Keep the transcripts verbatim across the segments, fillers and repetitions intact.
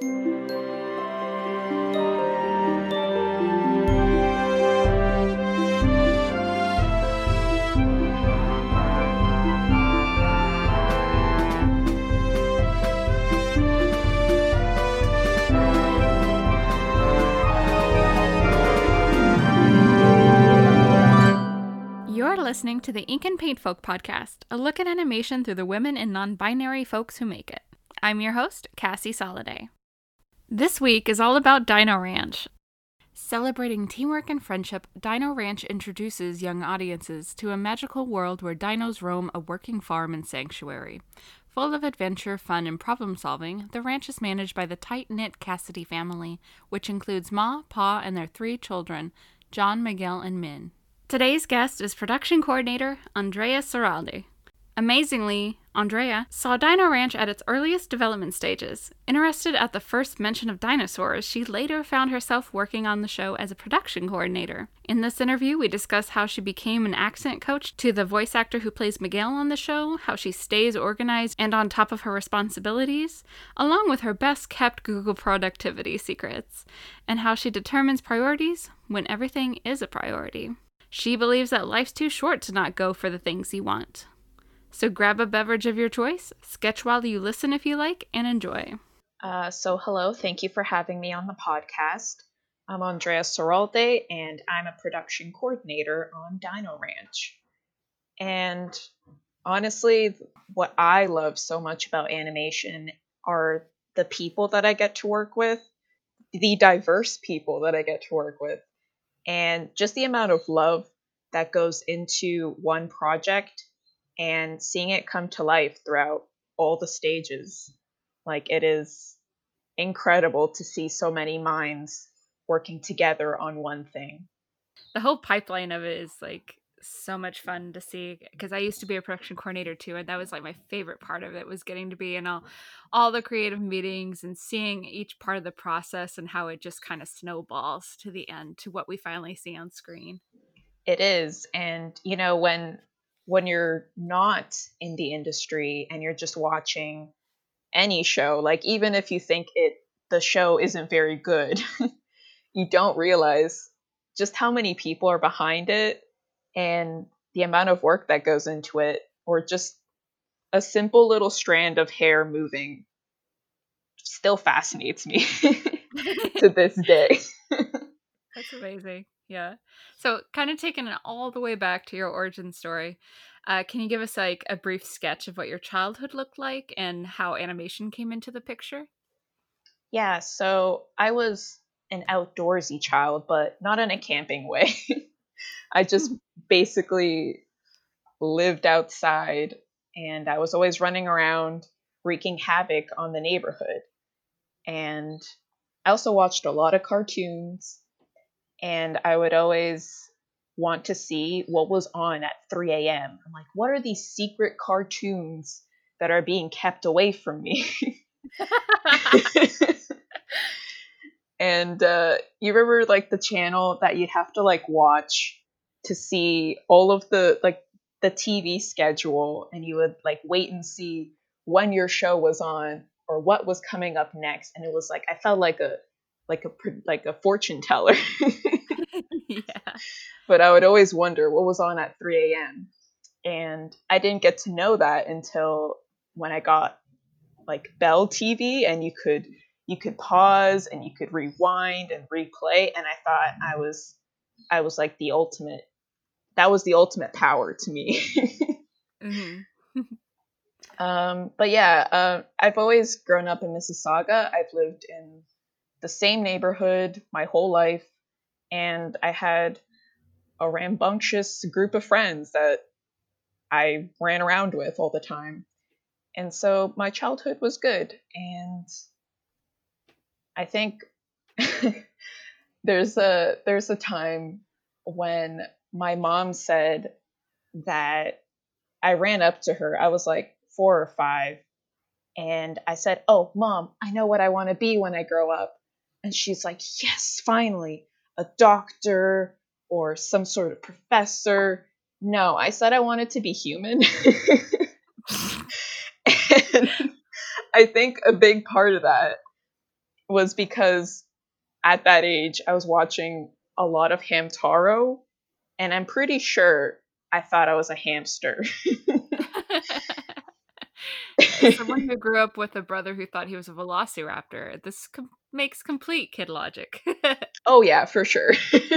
You're listening to the Ink and Paint Folk podcast, a look at animation through the women and non-binary folks who make it. I'm your host, Cassie Soliday. This week is all about Dino Ranch. Celebrating teamwork and friendship, Dino Ranch introduces young audiences to a magical world where dinos roam a working farm and sanctuary. Full of adventure, fun, and problem-solving, the ranch is managed by the tight-knit Cassidy family, which includes Ma, Pa, and their three children, John, Miguel, and Min. Today's guest is production coordinator Andrea Serralde. Amazingly, Andrea saw Dino Ranch at its earliest development stages. Interested at the first mention of dinosaurs, she later found herself working on the show as a production coordinator. In this interview, we discuss how she became an accent coach to the voice actor who plays Miguel on the show, how she stays organized and on top of her responsibilities, along with her best-kept Google productivity secrets, and how she determines priorities when everything is a priority. She believes that life's too short to not go for the things you want. So grab a beverage of your choice, sketch while you listen if you like, and enjoy. Uh, so hello, thank you for having me on the podcast. I'm Andrea Serralde, and I'm a production coordinator on Dino Ranch. And honestly, what I love so much about animation are the people that I get to work with, the diverse people that I get to work with. And just the amount of love that goes into one project and seeing it come to life throughout all the stages. Like, it is incredible to see so many minds working together on one thing. The whole pipeline of it is like so much fun to see, because I used to be a production coordinator too, and that was like my favorite part of it, was getting to be in all all the creative meetings and seeing each part of the process and how it just kind of snowballs to the end to what we finally see on screen. It is. And you know, when when you're not in the industry and you're just watching any show, like even if you think it the show isn't very good, you don't realize just how many people are behind it and the amount of work that goes into it, or just a simple little strand of hair moving still fascinates me to this day. That's amazing. Yeah. So kind of taking it all the way back to your origin story, uh, can you give us like a brief sketch of what your childhood looked like and how animation came into the picture? Yeah, so I was an outdoorsy child, but not in a camping way. I just basically lived outside, and I was always running around wreaking havoc on the neighborhood. And I also watched a lot of cartoons, and I would always want to see what was on at three a.m. I'm like, what are these secret cartoons that are being kept away from me? And uh, you remember like the channel that you'd have to like watch to see all of the like the T V schedule, and you would like wait and see when your show was on or what was coming up next, and it was like I felt like a like a like a fortune teller. Yeah. But I would always wonder what was on at three a.m. and I didn't get to know that until when I got like Bell T V, and you could you could pause and you could rewind and replay, and I thought I was I was like the ultimate that was the ultimate power to me. Mm-hmm. um but yeah, uh, I've always grown up in Mississauga. I've lived in the same neighborhood my whole life, and I had a rambunctious group of friends that I ran around with all the time. And so my childhood was good. And I think there's a there's a time when my mom said that I ran up to her. I was like four or five, and I said, "Oh, Mom, I know what I want to be when I grow up." And she's like, "Yes, finally, a doctor or some sort of professor." No, I said I wanted to be human. And I think a big part of that was because at that age I was watching a lot of Hamtaro, and I'm pretty sure I thought I was a hamster. As someone who grew up with a brother who thought he was a velociraptor, this com- makes complete kid logic. Oh yeah, for sure.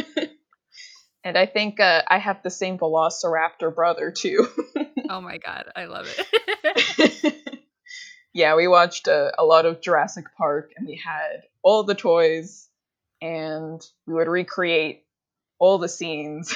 And I think uh, I have the same velociraptor brother too. Oh my god, I love it. Yeah, we watched a, a lot of Jurassic Park, and we had all the toys, and we would recreate all the scenes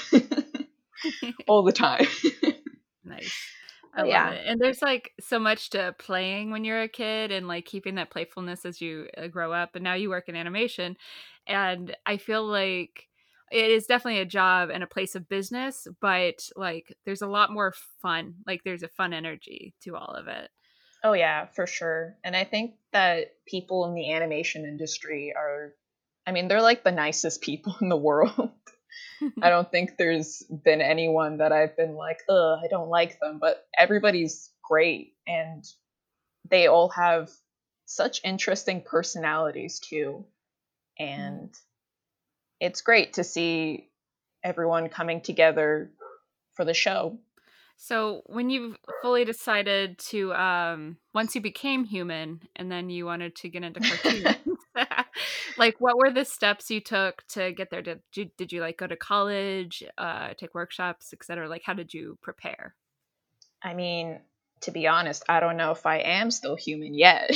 all the time. Nice. I But love yeah. it. And there's like so much to playing when you're a kid and like keeping that playfulness as you uh, grow up. And now you work in animation. And I feel like it is definitely a job and a place of business, but like there's a lot more fun. Like there's a fun energy to all of it. Oh yeah, for sure. And I think that people in the animation industry are, I mean, they're like the nicest people in the world. I don't think there's been anyone that I've been like, ugh, I don't like them, but everybody's great, and they all have such interesting personalities too. Mm. And it's great to see everyone coming together for the show. So when you fully decided to, um, once you became human and then you wanted to get into cartoons, like what were the steps you took to get there? Did you, did you like go to college, uh, take workshops, et cetera? Like how did you prepare? I mean, to be honest, I don't know if I am still human yet.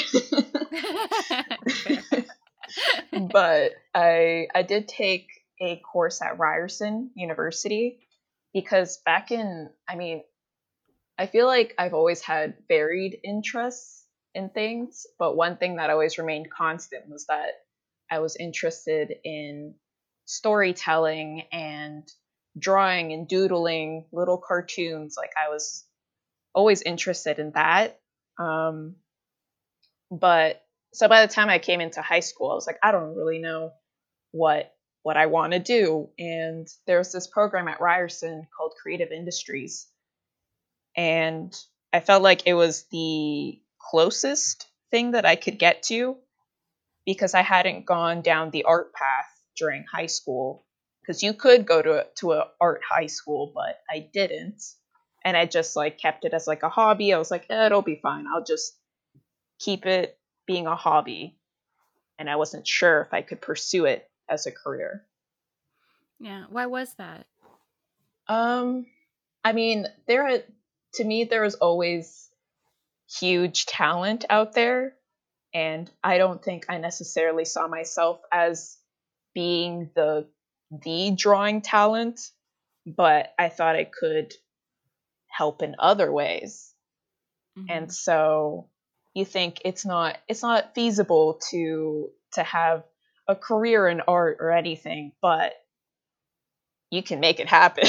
Fair. But I I did take a course at Ryerson University because back in, I mean, I feel like I've always had varied interests in things, but one thing that always remained constant was that I was interested in storytelling and drawing and doodling little cartoons. Like I was always interested in that. Um, but so by the time I came into high school, I was like, I don't really know what what I want to do. And there was this program at Ryerson called Creative Industries, and I felt like it was the closest thing that I could get to because I hadn't gone down the art path during high school. Because you could go to a, to a art high school, but I didn't, and I just like kept it as like a hobby. I was like, eh, it'll be fine. I'll just keep it being a hobby, and I wasn't sure if I could pursue it as a career. Yeah. Why was that? Um, I mean, there are, to me there was always huge talent out there, and I don't think I necessarily saw myself as being the the drawing talent, but I thought I could help in other ways. And Hmm. so you think it's not it's not feasible to to have a career in art or anything, but you can make it happen.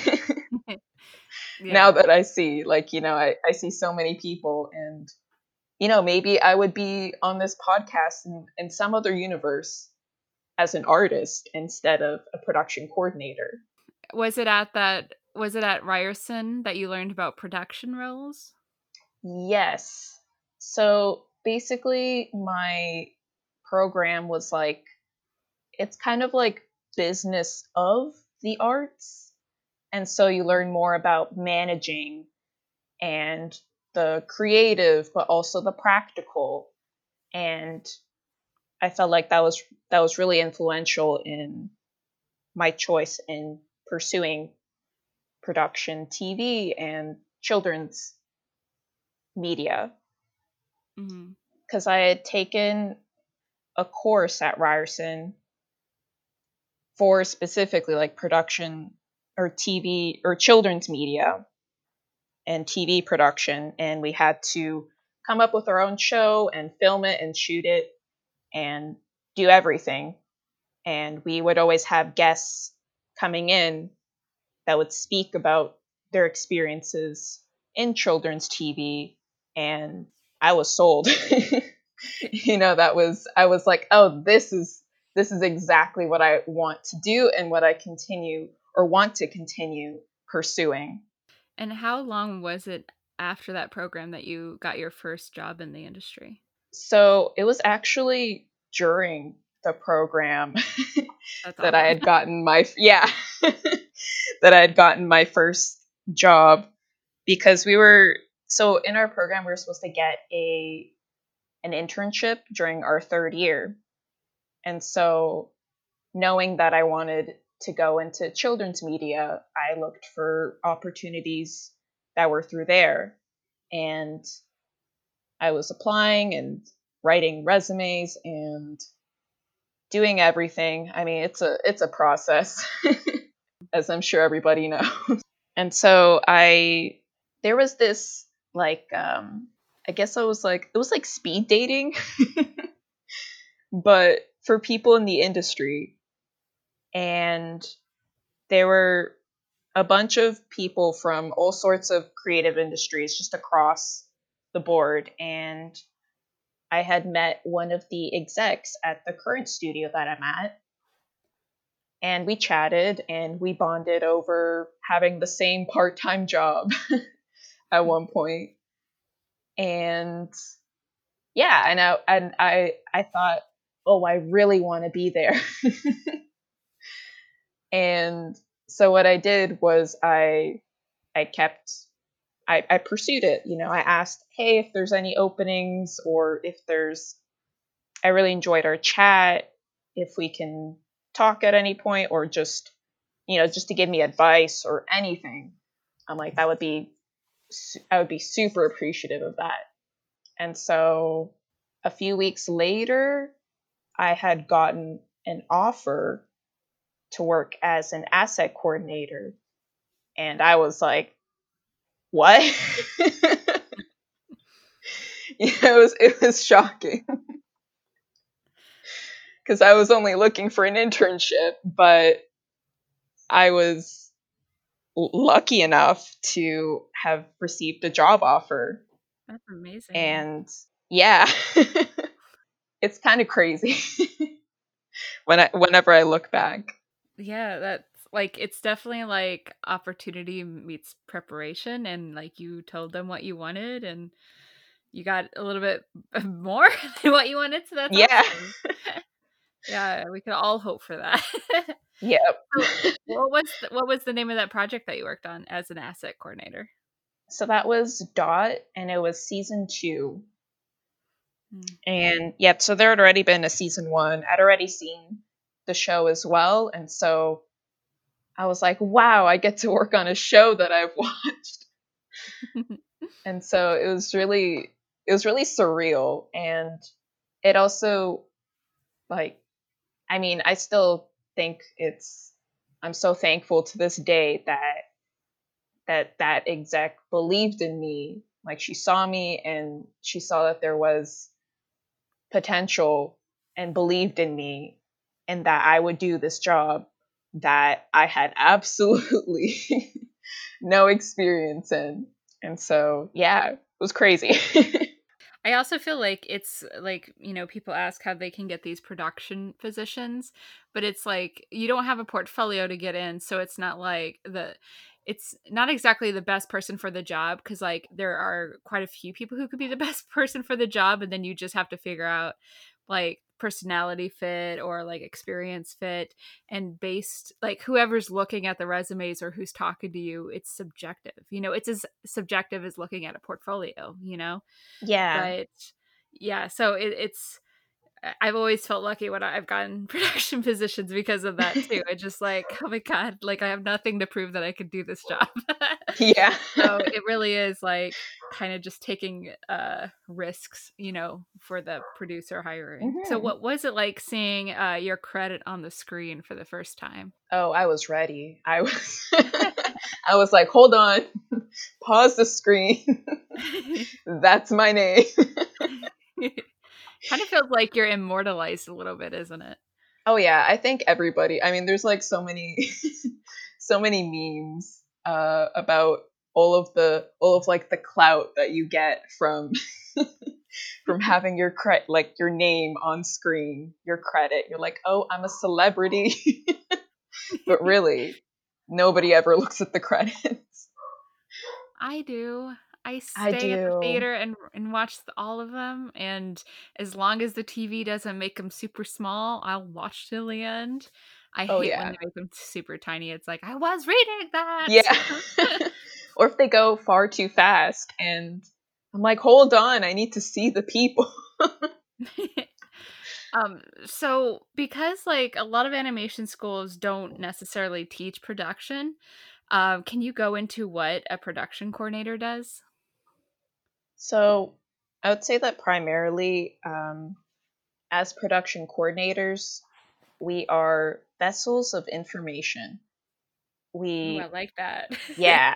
Now Yeah. that I see, like, you know, I, I see so many people, and, you know, maybe I would be on this podcast in, in some other universe as an artist instead of a production coordinator. Was it at that, was it at Ryerson that you learned about production roles? Yes. So basically, my program was like, it's kind of like business of the arts. And so you learn more about managing and the creative, but also the practical. And I felt like that was that was really influential in my choice in pursuing production T V and children's media, Hmm. because I had taken a course at Ryerson for specifically like production or T V or children's media and T V production, and we had to come up with our own show and film it and shoot it and do everything. And we would always have guests coming in that would speak about their experiences in children's T V, and I was sold. You know, that was I was like, "Oh, this is this is exactly what I want to do and what I continue or want to continue pursuing." And how long was it after that program that you got your first job in the industry? So, it was actually during the program That's that I awesome. had gotten my, yeah, that I had gotten my first job, because we were, so in our program, we were supposed to get a, an internship during our third year. And so knowing that I wanted to go into children's media, I looked for opportunities that were through there. And I was applying and writing resumes and doing everything. I mean, it's a it's a process, as I'm sure everybody knows. And so I there was this like um I guess I was like it was like speed dating, but for people in the industry. And there were a bunch of people from all sorts of creative industries just across the board. And I had met one of the execs at the current studio that I'm at. And we chatted and we bonded over having the same part time job at one point. And yeah, and I, and I, I thought, oh, I really want to be there. And so what I did was I, I kept I, I pursued it. You know, I asked, hey, if there's any openings, or if there's, I really enjoyed our chat, if we can talk at any point, or just, you know, just to give me advice or anything. I'm like, that would be, I would be super appreciative of that. And so a few weeks later, I had gotten an offer to work as an asset coordinator. And I was like, what? Yeah, it was it was shocking, because I was only looking for an internship, but I was lucky enough to have received a job offer. That's amazing. And yeah, it's kind of crazy when I whenever I look back. Yeah, that's like it's definitely like opportunity meets preparation, and like you told them what you wanted and you got a little bit more than what you wanted, so that's Yeah. awesome. Yeah, we could all hope for that. Yep. So, what was the, what was the name of that project that you worked on as an asset coordinator? So that was Dot, and it was season two. Hmm. And yeah, so there had already been a season one. I'd already seen the show as well, and so I was like, wow, I get to work on a show that I've watched. And so it was really it was really surreal. And it also, like, I mean, I still think it's I'm so thankful to this day that that that exec believed in me. Like, she saw me and she saw that there was potential and believed in me, and that I would do this job that I had absolutely no experience in. And so, yeah, it was crazy. I also feel like it's like, you know, people ask how they can get these production positions, but it's like you don't have a portfolio to get in, so it's not like the it's not exactly the best person for the job, because like there are quite a few people who could be the best person for the job, and then you just have to figure out like personality fit or like experience fit, and based like whoever's looking at the resumes or who's talking to you, it's subjective. You know, it's as subjective as looking at a portfolio, you know? Yeah. But yeah, so it, it's I've always felt lucky when I've gotten production positions because of that too. It's just like, oh my god, like I have nothing to prove that I could do this job. Yeah. So it really is like kind of just taking uh risks, you know, for the producer hiring. So hmm what was it like seeing uh your credit on the screen for the first time? Oh, I was ready. I was I was like, hold on. Pause the screen. That's my name. Kind of feels like you're immortalized a little bit, isn't it? Oh yeah, I think everybody. I mean, there's like so many so many memes uh about all of the all of like the clout that you get from from having your cre- like your name on screen, your credit. You're like, "Oh, I'm a celebrity." But really, nobody ever looks at the credits. I do. I I stay at the do. theater and and watch the all of them, and as long as the T V doesn't make them super small, I'll watch till the end. I Oh hate when yeah. they make them super tiny. It's like, "I was reading that!" Yeah. Or if they go far too fast and I'm like, hold on, I need to see the people. Um, so because, like, a lot of animation schools don't necessarily teach production, um, can you go into what a production coordinator does? So I would say that primarily, um, as production coordinators, we are vessels of information. Ooh, I We, like that. yeah.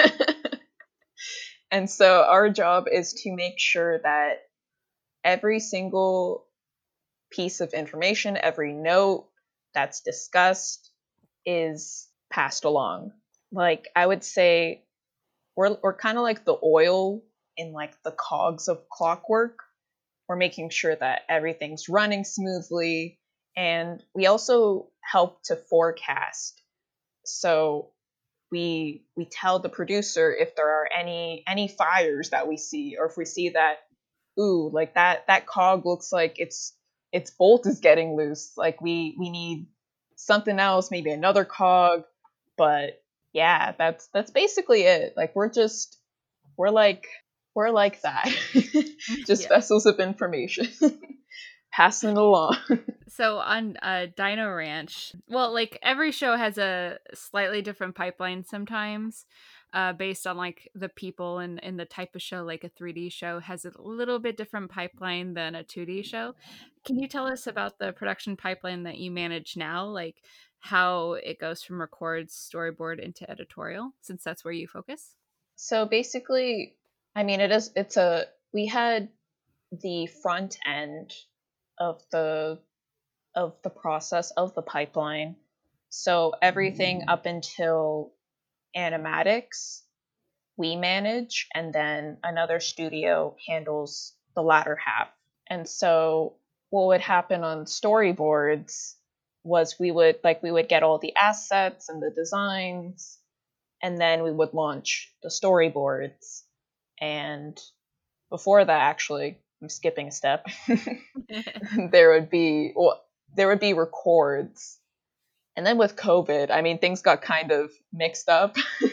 And so our job is to make sure that every single piece of information, every note that's discussed is passed along. Like I would say we're we're kind of like the oil in like the cogs of clockwork. We're making sure that everything's running smoothly, and we also help to forecast. So we we tell the producer if there are any any fires that we see, or if we see that, ooh, like that that cog looks like its its bolt is getting loose, like we we need something else, maybe another cog. But yeah, that's that's basically it. Like we're just we're like we're like that. Just Yeah. vessels of information. Passing it along. So on uh, Dino Ranch, well, like every show has a slightly different pipeline sometimes, uh, based on like the people and, and the type of show. Like a three D show has a little bit different pipeline than a two D show. Can you tell us about the production pipeline that you manage now? Like how it goes from records, storyboard into editorial, since that's where you focus? So basically, I mean, it is it's a we had the front end of the of the process of the pipeline. So everything up until animatics we manage, and then another studio handles the latter half. And so what would happen on storyboards was we would like we would get all the assets and the designs, and then we would launch the storyboards. And before that, actually, I'm skipping a step. there would be well, there would be records, and then with COVID, I mean, things got kind of mixed up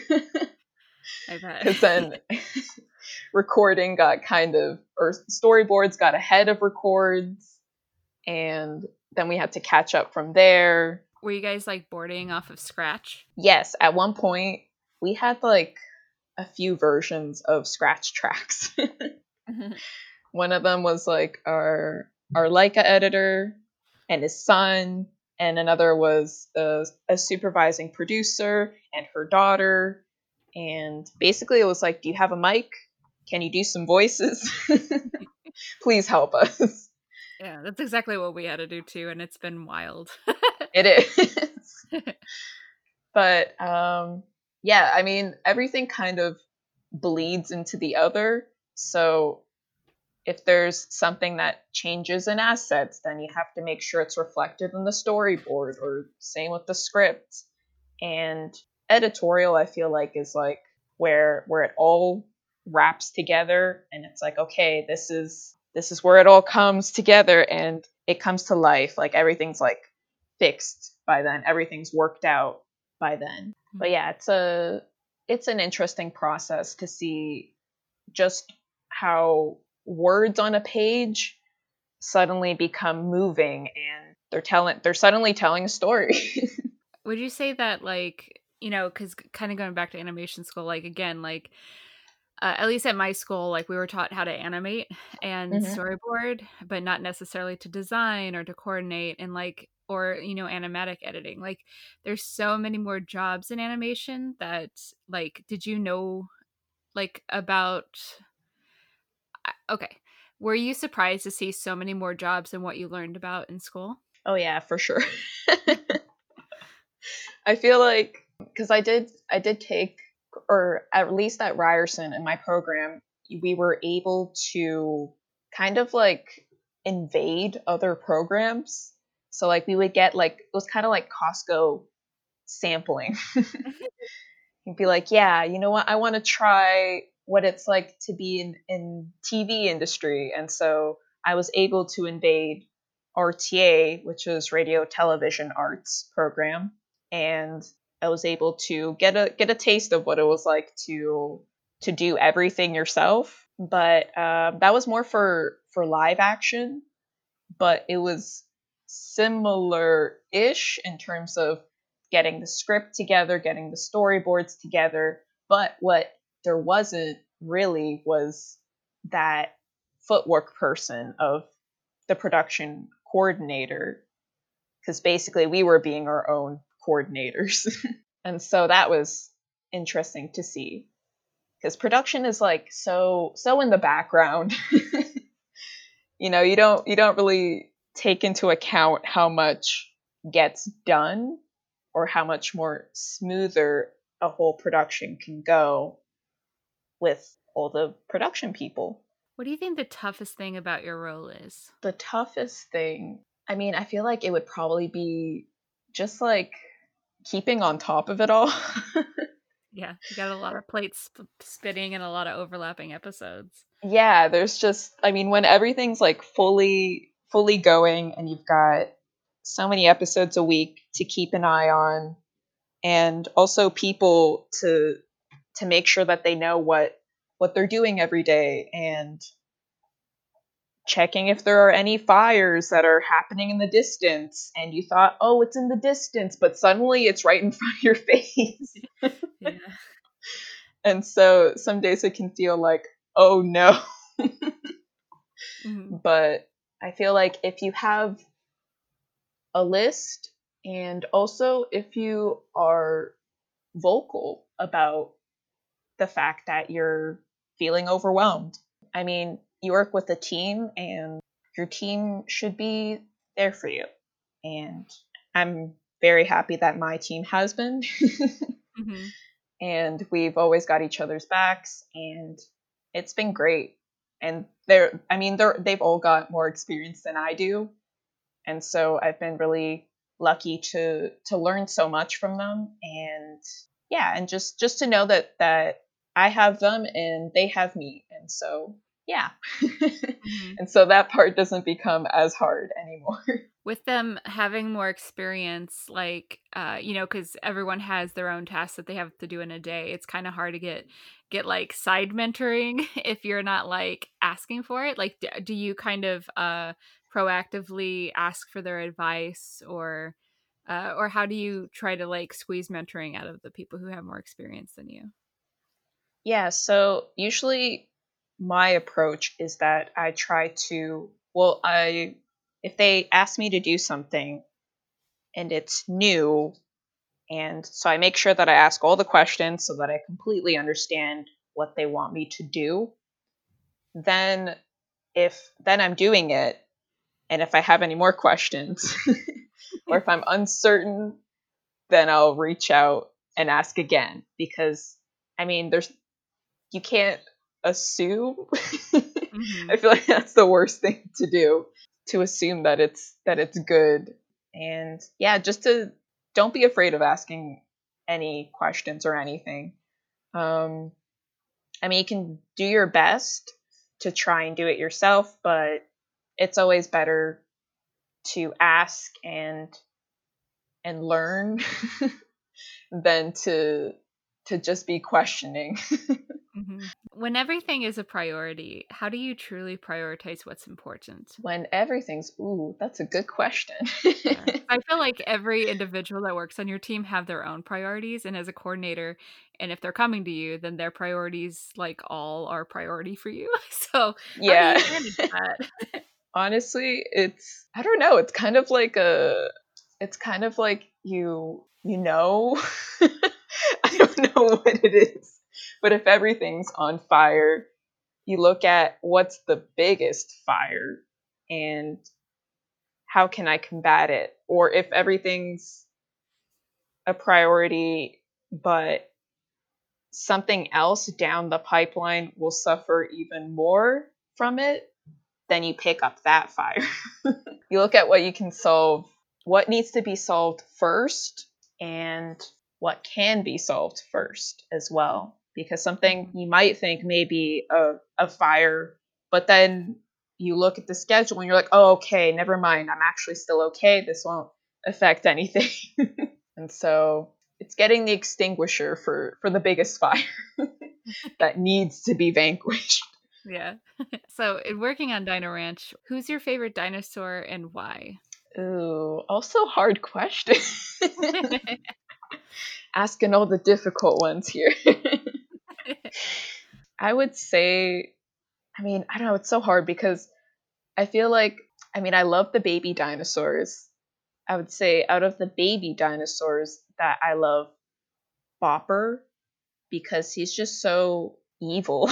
I bet. because then recording got kind of, or storyboards got ahead of records, and then we had to catch up from there. Were you guys like boarding off of Scratch? Yes, at one point we had like a few versions of scratch tracks. One of them was like our our Leica editor and his son, and another was a, a supervising producer and her daughter. And basically, it was like, "Do you have a mic? Can you do some voices? Please help us." Yeah, that's exactly what we had to do too, and it's been wild. It is. But um, yeah, I mean, everything kind of bleeds into the other. So if there's something that changes in assets, then you have to make sure it's reflected in the storyboard, or same with the script. And editorial, I feel like, is like where where it all wraps together, and it's like, okay, this is this is where it all comes together and it comes to life. Like everything's like fixed by then. Everything's worked out by then. But yeah, it's a it's an interesting process to see just how words on a page suddenly become moving, and they're telling they're suddenly telling a story. Would you say that, like, you know, because kind of going back to animation school, like, again, like, uh, at least at my school, like, we were taught how to animate and hmm storyboard, but not necessarily to design or to coordinate and, like, or, you know, animatic editing. Like, there's so many more jobs in animation that, like, did you know, like, about, okay, were you surprised to see so many more jobs than what you learned about in school? Oh yeah, for sure. I feel like because I did I did take, or at least at Ryerson in my program, we were able to kind of like invade other programs. So like we would get like, it was kind of like Costco sampling. You'd be like, yeah, you know what? I want to try what it's like to be in in T V industry, and so I was able to invade R T A, which is Radio Television Arts program, and I was able to get a get a taste of what it was like to to do everything yourself. But uh, that was more for for live action, but it was similar-ish in terms of getting the script together, getting the storyboards together. But what there wasn't really was that footwork person of the production coordinator, because basically we were being our own coordinators. And so that was interesting to see, because production is like so so in the background. You know, you don't you don't really take into account how much gets done or how much more smoother a whole production can go with all the production people. What do you think the toughest thing about your role is? The toughest thing, I mean, I feel like it would probably be just like keeping on top of it all. Yeah, you got a lot of plates sp- spitting and a lot of overlapping episodes. Yeah, there's just, I mean, when everything's like fully fully going and you've got so many episodes a week to keep an eye on, and also people to to make sure that they know what what they're doing every day, and checking if there are any fires that are happening in the distance and you thought, oh, it's in the distance, but suddenly it's right in front of your face. Yeah. And so some days it can feel like, oh no. Mm-hmm. But I feel like if you have a list, and also if you are vocal about the fact that you're feeling overwhelmed. I mean, you work with a team and your team should be there for you. And I'm very happy that my team has been. Mm-hmm. And we've always got each other's backs, and it's been great. And they're, I mean, they're, they've all got more experience than I do. And so I've been really lucky to to learn so much from them, and yeah, and just just to know that that I have them and they have me, and so yeah. Mm-hmm. And so that part doesn't become as hard anymore. With them having more experience, like uh you know, because everyone has their own tasks that they have to do in a day, it's kind of hard to get get like side mentoring if you're not like asking for it. Like, d- do you kind of uh proactively ask for their advice, or uh or how do you try to like squeeze mentoring out of the people who have more experience than you? Yeah, so usually my approach is that I try to, well, I if they ask me to do something and it's new, and so I make sure that I ask all the questions so that I completely understand what they want me to do. Then if then I'm doing it, and if I have any more questions or if I'm uncertain, then I'll reach out and ask again, because I mean, there's you can't assume. Mm-hmm. I feel like that's the worst thing to do, to assume that it's that it's good. And yeah, just to don't be afraid of asking any questions or anything. Um, I mean, you can do your best to try and do it yourself, but it's always better to ask and and learn than to to just be questioning. Mm-hmm. When everything is a priority, how do you truly prioritize what's important? When everything's, ooh, that's a good question. Yeah. I feel like every individual that works on your team have their own priorities, and as a coordinator, and if they're coming to you, then their priorities like all are priority for you. So, how do Yeah. you manage that? Honestly, it's I don't know, it's kind of like a it's kind of like you you know. I don't know what it is. But if everything's on fire, you look at what's the biggest fire and how can I combat it? Or if everything's a priority, but something else down the pipeline will suffer even more from it, then you pick up that fire. You look at what you can solve, what needs to be solved first, and what can be solved first as well. because something Mhm. you might think may be a, a fire, but then you look at the schedule and you're like, oh, okay, never mind. I'm actually still okay. This won't affect anything. And so it's getting the extinguisher for, for the biggest fire that needs to be vanquished. Yeah. So, in working on Dino Ranch, who's your favorite dinosaur and why? Ooh, also hard question. Asking all the difficult ones here. I would say, I mean, I don't know, it's so hard because I feel like, I mean, I love the baby dinosaurs. I would say out of the baby dinosaurs that I love Bopper because he's just so evil.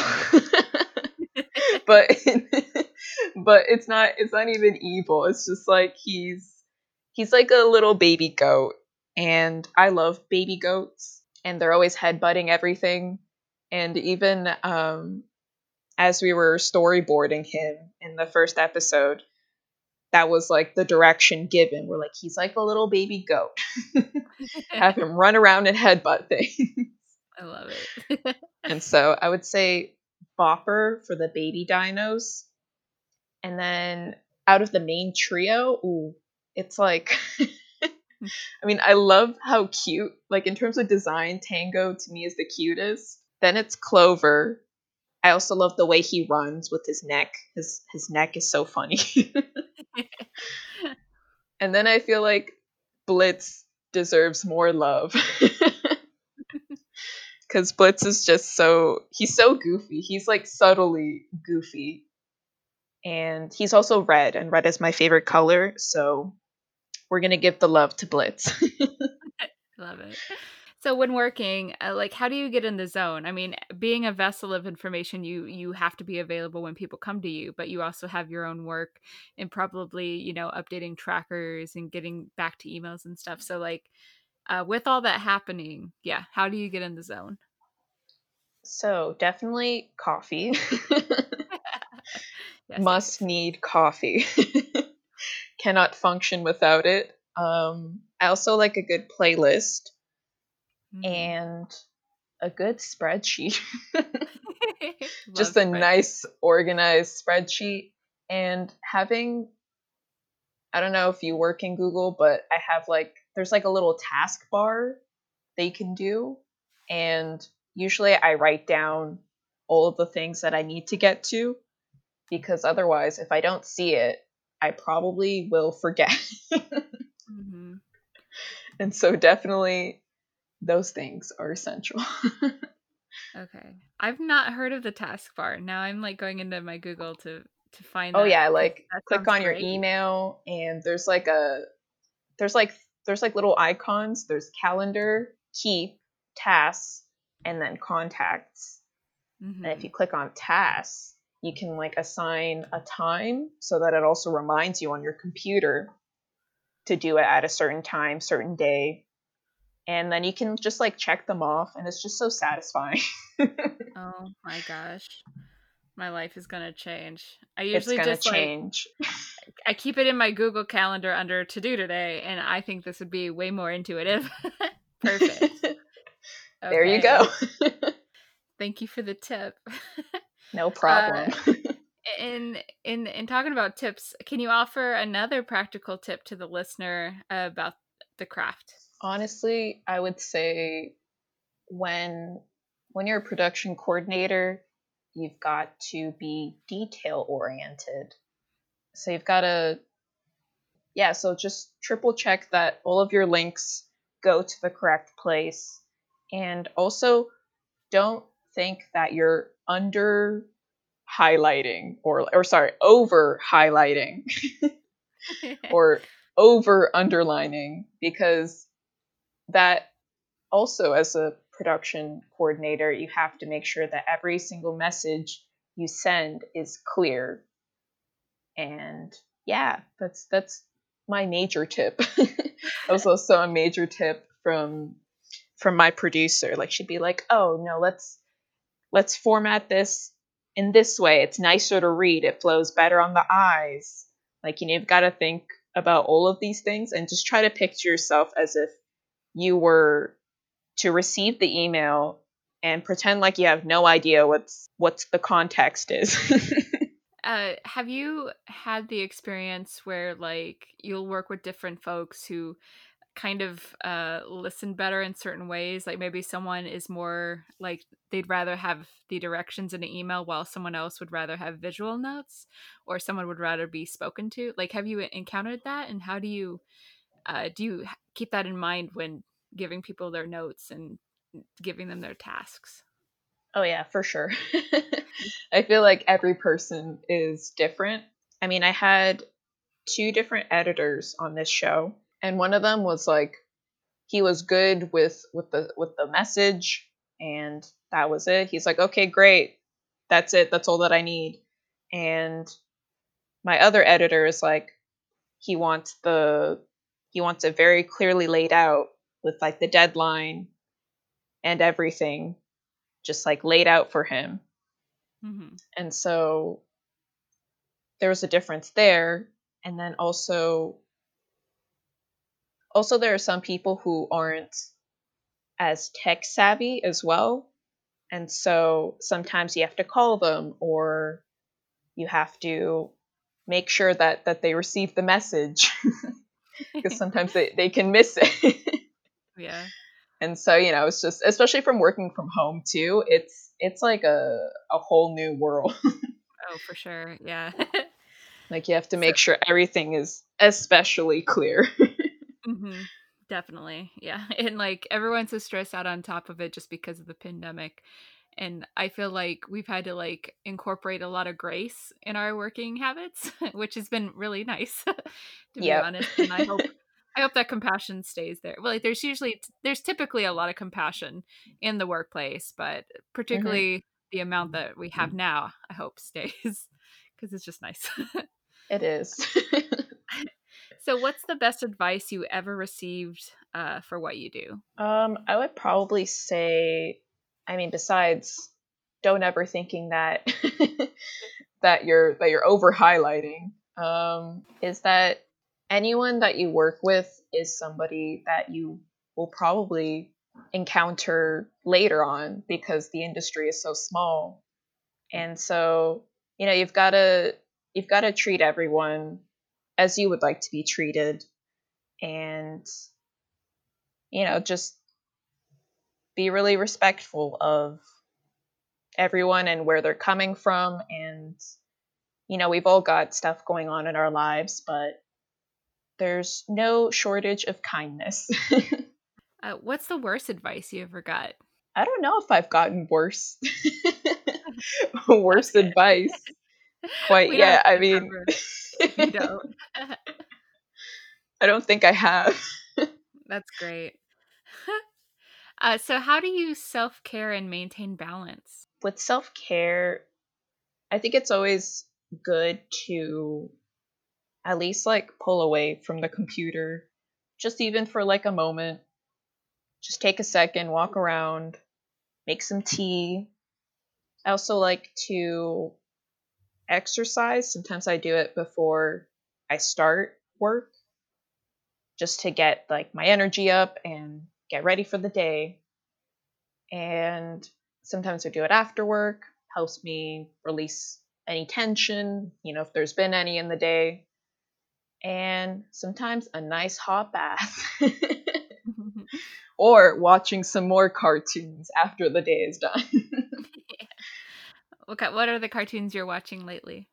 but but it's not it's not even evil. It's just like he's he's like a little baby goat, and I love baby goats, and they're always headbutting everything. And even um as we were storyboarding him in the first episode, that was like the direction given. We're like, he's like a little baby goat. Have him run around and headbutt things. I love it. And so I would say Bopper for the baby dinos. And then out of the main trio, ooh, it's like, I mean, I love how cute, like in terms of design, Tango to me is the cutest. Then it's Clover. I also love the way he runs with his neck. His his neck is so funny. And then I feel like Blitz deserves more love. Because Blitz is just so, he's so goofy. He's like subtly goofy. And he's also red, and red is my favorite color. So we're going to give the love to Blitz. Love it. So when working, uh, like how do you get in the zone? I mean, being a vessel of information, you you have to be available when people come to you, but you also have your own work and probably, you know, updating trackers and getting back to emails and stuff. So like uh, with all that happening, yeah, how do you get in the zone? So definitely coffee. Yes, yes, Must need coffee. Cannot function without it. Um, I also like a good playlist yes. Hmm. and a good spreadsheet. Love Just a spread. nice organized spreadsheet, and having, I don't know if you work in Google, but I have like, there's like a little task bar they can do, and usually I write down all of the things that I need to get to, because otherwise if I don't see it, I probably will forget. Hmm. And so definitely those things are essential. Okay. I've not heard of the taskbar. Now I'm like going into my Google to to find Oh that yeah, because like that click sounds on your great. email and there's like a there's like there's like little icons. There's calendar, keep, tasks, and then contacts. And if Hmm. you click on tasks, you can like assign a time so that it also reminds you on your computer to do it at a certain time, certain day. And then you can just like check them off, and it's just so satisfying. Oh my gosh. My life is gonna change. I It's usually gonna just like change. I keep it in my Google Calendar under to do today, and I think this would be way more intuitive. Perfect. There you go. Okay. Thank you for the tip. No uh problem. in in in talking about tips, can you offer another practical tip to the listener about the craft? Honestly, I would say when when you're a production coordinator, you've got to be detail oriented. So you've got to, yeah, so just triple check that all of your links go to the correct place. And also don't think that you're under highlighting or or sorry, over highlighting or over underlining, because that also, as a production coordinator, you have to make sure that every single message you send is clear. And yeah, that's that's my major tip. That was also a major tip from from my producer. Like she'd be like, "Oh no, let's let's format this in this way. It's nicer to read. It flows better on the eyes." Like, you know, you've got to think about all of these things and just try to picture yourself as if you were to receive the email and pretend like you have no idea what's what's the context is. Uh, have you had the experience where like you'll work with different folks who kind of uh listen better in certain ways? Like maybe someone is more like they'd rather have the directions in an email while someone else would rather have visual notes, or someone would rather be spoken to. Like have you encountered that, and how do you uh do you h- keep that in mind when giving people their notes and giving them their tasks? Oh yeah, for sure. I feel like every person is different. I mean, I had two different editors on this show, and one of them was like he was good with with the with the message, and that was it. He's like, "Okay, great. That's it. That's all that I need." And my other editor is like he wants the he wants it very clearly laid out with like the deadline and everything just like laid out for him. Mm-hmm. And so there was a difference there. And then also also there are some people who aren't as tech savvy as well. And so sometimes you have to call them, or you have to make sure that that they receive the message because sometimes they, they can miss it. Yeah. And so, you know, it's just, especially from working from home too, it's it's like a a whole new world. Oh, for sure. Yeah. Like you have to So make sure everything is especially clear. mhm. Definitely. Yeah. And like everyone's so stressed out on top of it just because of the pandemic. And I feel like we've had to like incorporate a lot of grace in our working habits, which has been really nice, to be Yep. honest. And I hope I hope that compassion stays there. Well, like there's usually there's typically a lot of compassion in the workplace, but Hmm. particularly the amount that we have now, I hope stays because it's just nice. It is. So, what's the best advice you ever received uh, for what you do? um, I would probably say, I mean, besides don't ever thinking that that you're that you're over highlighting, um, is that anyone that you work with is somebody that you will probably encounter later on because the industry is so small. And so, you know, you've got to you've got to treat everyone as you would like to be treated, and you know, just be really respectful of everyone and where they're coming from. And you know, we've all got stuff going on in our lives, but there's no shortage of kindness. Uh, what's the worst advice you ever got? I don't know if I've gotten worse That's worse good. advice quite We don't have yet. to I mean, remember if you don't. I don't think I have. That's great. Uh, so, how do you self care and maintain balance? With self-care, I think it's always good to at least like pull away from the computer, just even for like a moment. Just take a second, walk around, make some tea. I also like to exercise. Sometimes I do it before I start work just to get like my energy up and get ready for the day. And sometimes I do it after work, helps me release any tension, you know, if there's been any in the day. And sometimes a nice hot bath. Or watching some more cartoons after the day is done. Okay, what are the cartoons you're watching lately?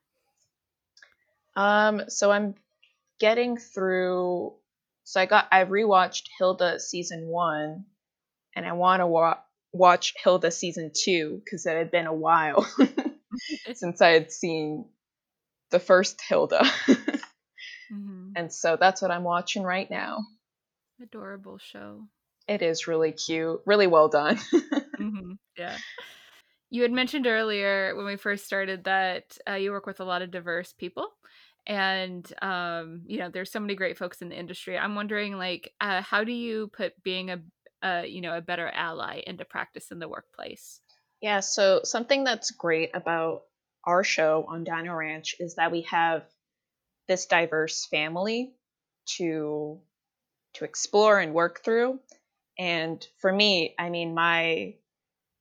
um, so I'm getting through. So I got I rewatched Hilda season one, and I want to wa- watch Hilda season two because it had been a while since I had seen the first Hilda, Hmm. and so that's what I'm watching right now. Adorable show. It is really cute, really well done. Hmm. Yeah. You had mentioned earlier when we first started that uh, you work with a lot of diverse people, and um, you know there's so many great folks in the industry. I'm wondering, like, uh, how do you put being a, a you know a better ally into practice in the workplace? Yeah, so something that's great about our show on Dino Ranch is that we have this diverse family to to explore and work through. And for me, I mean, my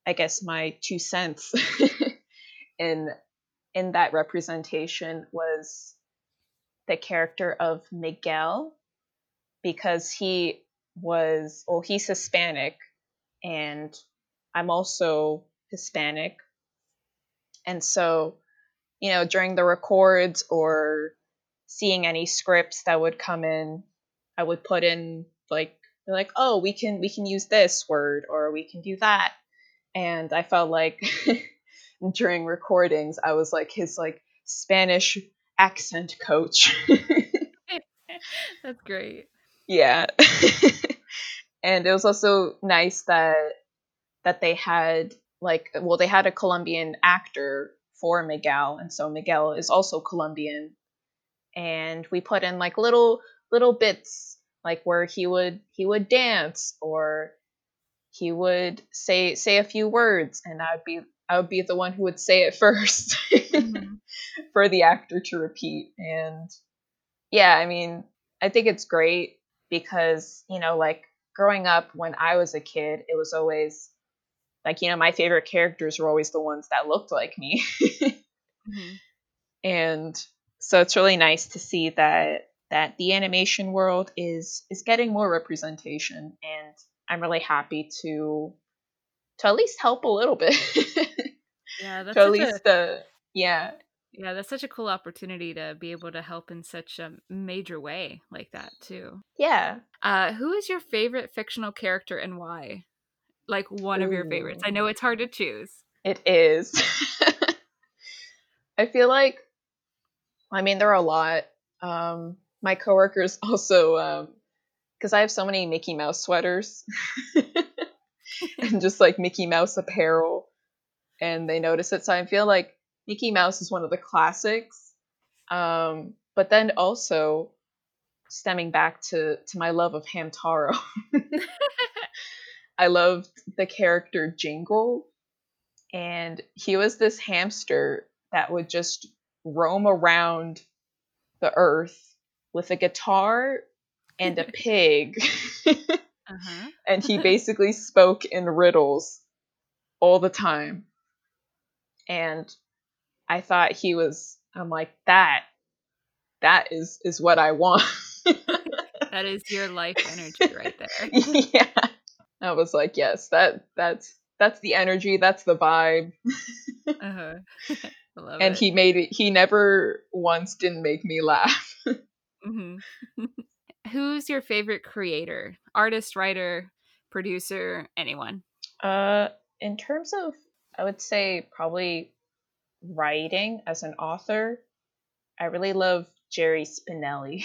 I guess my two cents in in that representation was the character of Miguel, because he was, well, he's Hispanic and I'm also Hispanic. And so, you know, during the records or seeing any scripts that would come in, I would put in like, they're like, oh, we can we can use this word or we can do that. And I felt like during recordings, I was like his like Spanish accent coach. That's great. Yeah. And it was also nice that that they had like, well, they had a Colombian actor for Miguel, and so Miguel is also Colombian. And we put in like little little bits like where he would he would dance or he would say say a few words, and I would be I would be the one who would say it first Mm-hmm. for the actor to repeat. And yeah, I mean, I think it's great because, you know, like growing up when I was a kid, it was always like, you know, my favorite characters were always the ones that looked like me. Mm-hmm. And so it's really nice to see that that the animation world is is getting more representation, and I'm really happy to to at least help a little bit. Yeah, To that's at such a least uh yeah. yeah, that's such a cool opportunity to be able to help in such a major way like that too. Yeah. Uh, who is your favorite fictional character and why? Like one of your favorites. Ooh, I know it's hard to choose. it is. I feel like, I mean, there are a lot. Um my coworkers also, um because I have so many Mickey Mouse sweaters and just like Mickey Mouse apparel, and they notice it. So I feel like Mickey Mouse is one of the classics. Um, but then also stemming back to to my love of Hamtaro, I loved the character Jingle, and he was this hamster that would just roam around the earth with a guitar and a pig. Uh-huh. And he basically spoke in riddles all the time. And I thought he was, I'm like, that that is is what I want. That is your life energy right there. Yeah. I was like, yes, that that's that's the energy, that's the vibe. Uh-huh. I love And it. he made it, he never once didn't make me laugh. Hmm. Who's your favorite creator? Artist, writer, producer, anyone? Uh in terms of, I would say probably writing as an author, I really love Jerry Spinelli.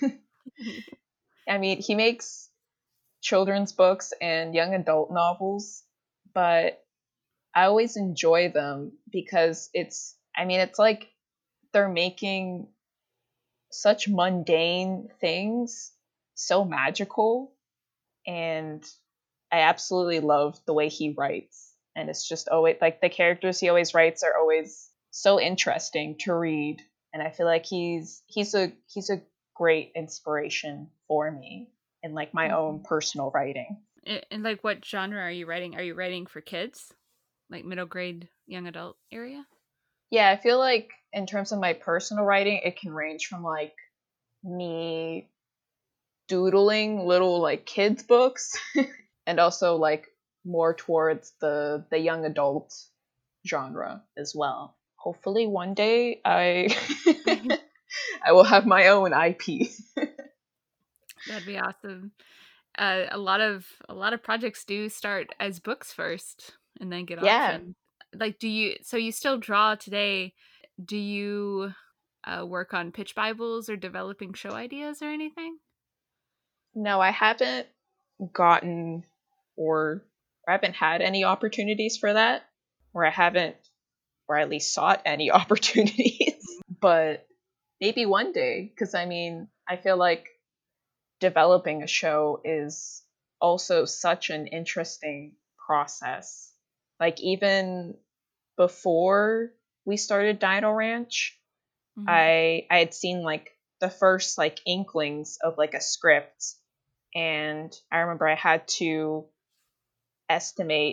I mean, he makes children's books and young adult novels, but I always enjoy them because it's, I mean, it's like they're making such mundane things so magical. And I absolutely love the way he writes. And it's just always like the characters he always writes are always so interesting to read. And I feel like he's he's a he's a great inspiration for me in like my own Mhm. personal writing. A- And like what genre are you writing? Are you writing for kids? Like middle grade, young adult area? Yeah, I feel like in terms of my personal writing, it can range from like me doodling little like kids books and also like more towards the the young adult genre as well. Hopefully one day I I will have my own I P. That'd be awesome. Uh, a lot of a lot of projects do start as books first and then get Yeah. optioned. Like, do you? So you still draw today? Do you uh, work on pitch bibles or developing show ideas or anything? No, I haven't gotten, or I haven't had any opportunities for that, or I haven't, or at least sought any opportunities. But maybe one day, because I mean, I feel like developing a show is also such an interesting process. Like, even before we started Dino Ranch, Mm-hmm. I I had seen like the first like inklings of like a script, and I remember I had to estimate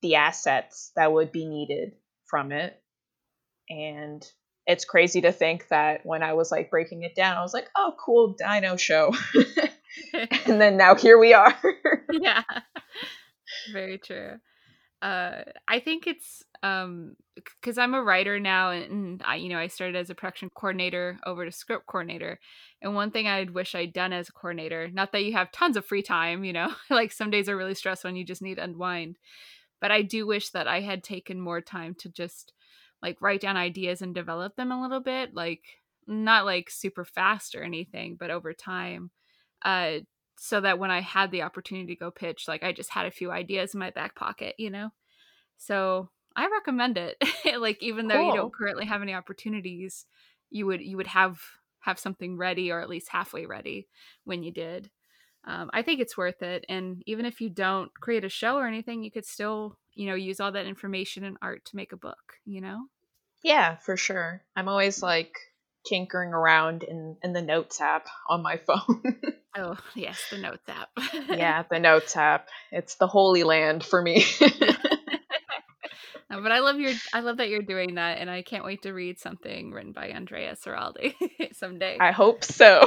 the assets that would be needed from it. And it's crazy to think that when I was like breaking it down, I was like, oh, cool dino show. And then now here we are. Yeah, very true. Uh, I think it's um because I'm a writer now, and, and I, you know, I started as a production coordinator over to script coordinator. And one thing I'd wish I'd done as a coordinator, not that you have tons of free time, you know, like some days are really stressful and you just need to unwind, but I do wish that I had taken more time to just like write down ideas and develop them a little bit, like not like super fast or anything, but over time. Uh, so that when I had the opportunity to go pitch, like I just had a few ideas in my back pocket, you know? So I recommend it. Like, even though you don't Cool. currently have any opportunities, you would, you would have, have something ready, or at least halfway ready when you did. Um, I think it's worth it. And even if you don't create a show or anything, you could still, you know, use all that information and art to make a book, you know? Yeah, for sure. I'm always like tinkering around in, in the Notes app on my phone. Oh, yes, the Notes app. Yeah, the Notes app. It's the holy land for me. Yeah. No, but I love your I love that you're doing that, and I can't wait to read something written by Andrea Seraldi someday. I hope so.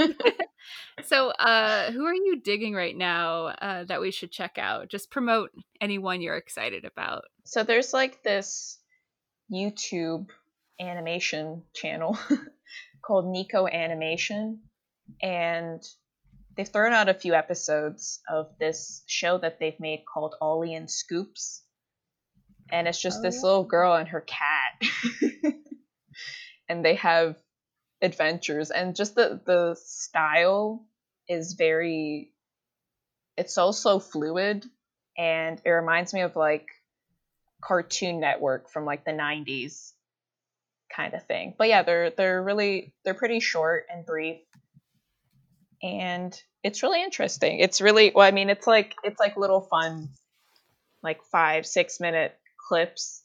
So, uh, who are you digging right now uh, that we should check out? Just promote anyone you're excited about. So there's like this YouTube animation channel called Nico Animation, and they've thrown out a few episodes of this show that they've made called Ollie and Scoops. And it's just Oh, this yeah. little girl and her cat. And they have adventures, and just the the style is very, it's also fluid, and it reminds me of like Cartoon Network from like the nineties kind of thing. But yeah, they're they're really they're pretty short and brief, and it's really interesting. It's really, well, I mean, it's like it's like little fun, like five six minute clips,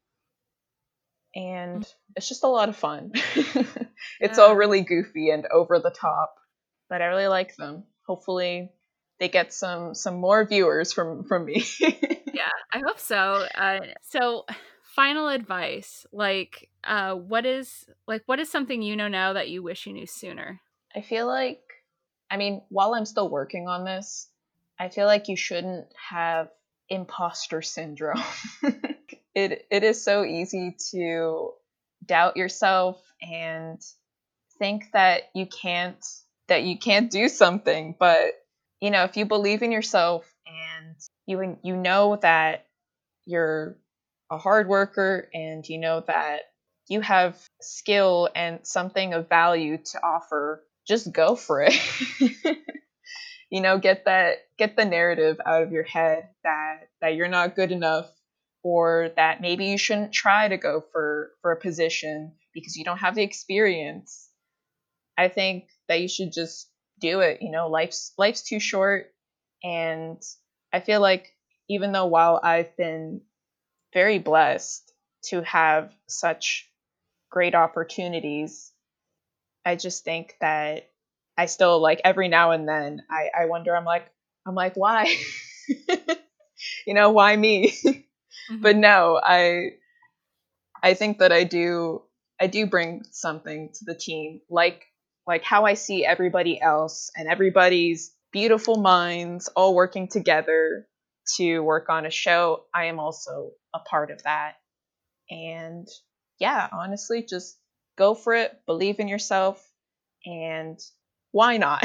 and it's just a lot of fun. It's all Yeah. really goofy and over the top, but I really like them. Hopefully, they get some some more viewers from from me. Yeah, I hope so. Uh, so, final advice, like, uh, what is like what is something you know now that you wish you knew sooner? I feel like, I mean, while I'm still working on this, I feel like you shouldn't have imposter syndrome. it it is so easy to doubt yourself and think that you can't that you can't do something, but you know, if you believe in yourself and you you know that you're a hard worker, and you know that you have skill and something of value to offer, just go for it. You know, get that get the narrative out of your head that that you're not good enough, or that maybe you shouldn't try to go for for a position because you don't have the experience. I think that you should just do it. You know, life's life's too short, and I feel like, even though while I've been very blessed to have such great opportunities, I just think that I still, like, every now and then I, I wonder, I'm like I'm like, why? You know, why me? But Mm-hmm. no, I I think that I do I do bring something to the team, like like how I see everybody else and everybody's beautiful minds all working together to work on a show. I am also a part of that. And yeah, honestly, just go for it, believe in yourself, and why not?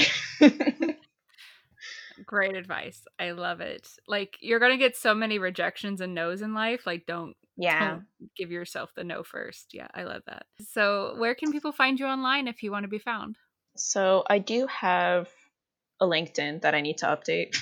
Great advice. I love it. Like, you're gonna get so many rejections and no's in life. Like, don't Yeah. don't give yourself the no first. Yeah, I love that. So, where can people find you online if you want to be found? So I do have a LinkedIn that I need to update.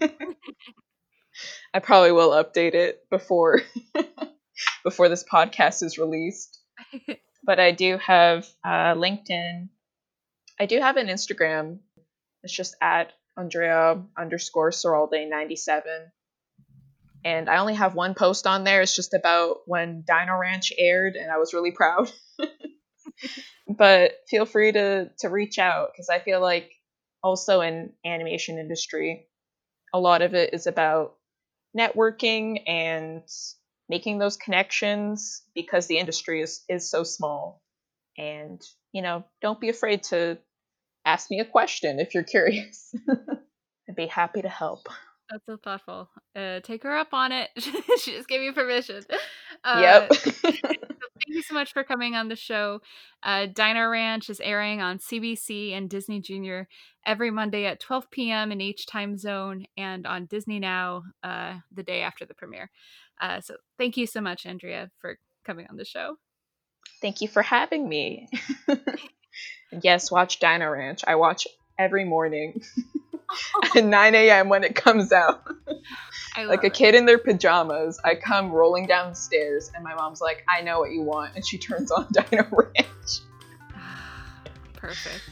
I probably will update it before before this podcast is released. But I do have uh, LinkedIn. I do have an Instagram. It's just at Andrea underscore Soralde ninety-seven. And I only have one post on there. It's just about when Dino Ranch aired, and I was really proud. But feel free to to reach out, because I feel like also in animation industry, a lot of it is about networking and making those connections because the industry is, is so small. And, you know, don't be afraid to ask me a question if you're curious. I'd be happy to help. That's so thoughtful. Uh, take her up on it. She just gave you permission. Uh, Yep. so thank you so much for coming on the show. Uh, Dino Ranch is airing on C B C and Disney Junior every Monday at twelve p.m. in each time zone, and on Disney Now uh, the day after the premiere. Uh, so thank you so much, Andrea, for coming on the show. Thank you for having me. Yes, watch Dino Ranch. I watch every morning at nine a.m. when it comes out. I Like a it. kid in their pajamas, I come rolling down the stairs, and my mom's like, I know what you want, and she turns on Dino Ranch. Perfect.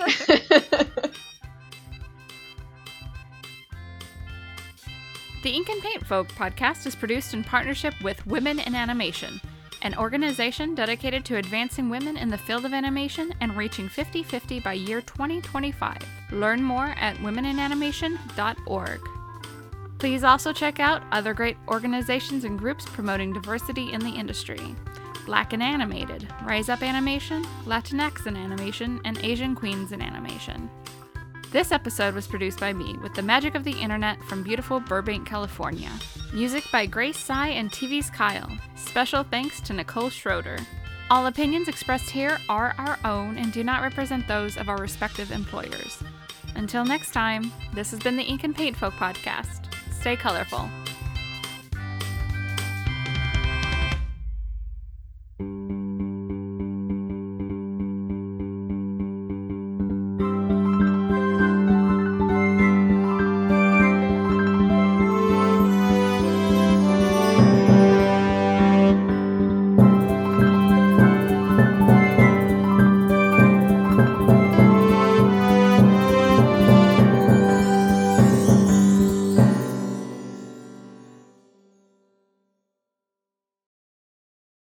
The Ink and Paint Folk podcast is produced in partnership with Women in Animation, an organization dedicated to advancing women in the field of animation and reaching fifty fifty by year twenty twenty-five. Learn more at women in animation dot org. Please also check out other great organizations and groups promoting diversity in the industry. Black in Animated, Rise Up Animation, Latinx in Animation, and Asian Queens in Animation. This episode was produced by me with the magic of the internet from beautiful Burbank, California. Music by Grace Tsai and T V's Kyle. Special thanks to Nicole Schroeder. All opinions expressed here are our own and do not represent those of our respective employers. Until next time, this has been the Ink and Paint Folk podcast. Stay colorful.